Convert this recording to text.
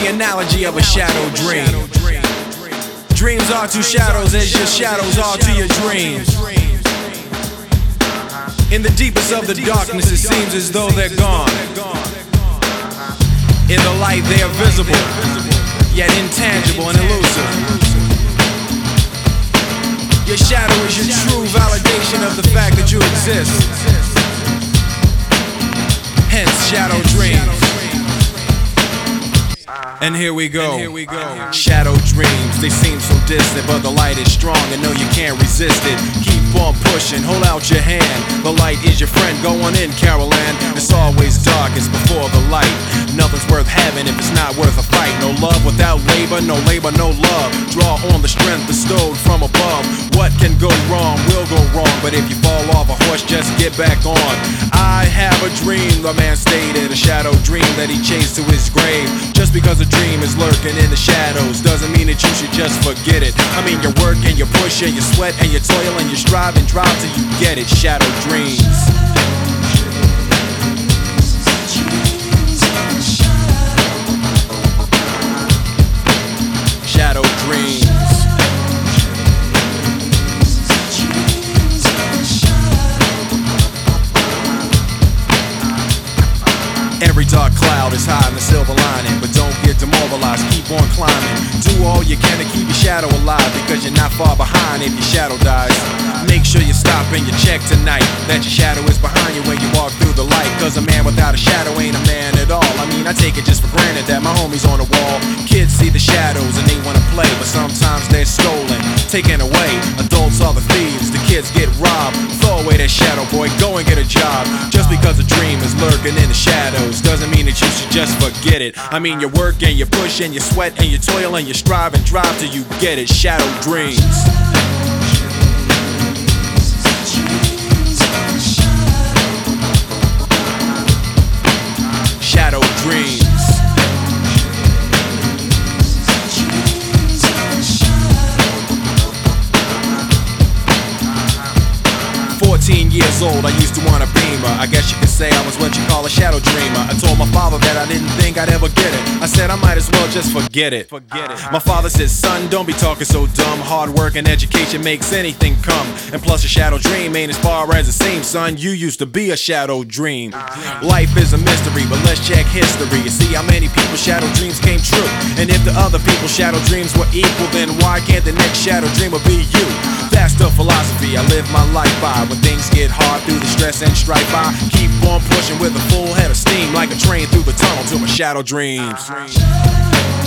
the analogy of a shadow dream. Dreams are to shadows as your shadows are to your dreams. In the deepest of the darkness, it seems as though they're gone. In the light, they are visible, yet intangible and elusive. Your shadow is your true validation of the fact that you exist. Hence, shadow dreams. And here we go. Shadow dreams, they seem so distant, but the light is strong and no, you can't resist it. Keep on pushing, hold out your hand. The light is your friend, go on in, Carol Ann. It's always darkest before the light. Nothing's worth having if it's not worth a fight. No love without labor, no love. Draw on the strength bestowed from above. What can go wrong will go wrong, but if you fall off a horse, just get back on. I have a dream, the man stated, a shadow dream that he chased to his grave. Just because a dream is lurking in the shadows doesn't mean that you should just forget it. I mean, you work and you push and you sweat and you toil and you strive and drive till you get it. Shadow dreams. Shadow dreams. Every dark cloud is hiding the silver lining, but don't get demoralized, keep on climbing. Do all you can to keep your shadow alive, because you're not far behind if your shadow dies. Make sure you stop and you check tonight that your shadow is behind you when you walk through the light, cause a man without a shadow ain't a man at all. I mean, I take it just for granted that my homie's on the wall. Kids see the shadows and they wanna play, but sometimes they're stolen, taken away. Adults are the thieves, the kids get robbed. Throw away that shadow, boy, go and get a job. Just because a dream is lurking in the shadows doesn't mean that you should just forget it. I mean, you work and you push and you sweat and you toil and you strive and drive till you get it. Shadow dreams. Shadow dreams. Years old, I used to want a Beamer. I guess you could say I was what you call a shadow dreamer. I told my father that I didn't think I'd ever get it. I said I might as well just forget it. My father said, son, don't be talking so dumb. Hard work and education makes anything come. And plus a shadow dream ain't as far as it seems, son. You used to be a shadow dream. Life is a mystery, but let's check history. You see how many people's shadow dreams came true. And if the other people's shadow dreams were equal, then why can't the next shadow dreamer be you? That's the philosophy I live my life by. When things get hard through the stress and strife, I keep on pushing with a full head of steam, like a train through the tunnel to my shadow dreams.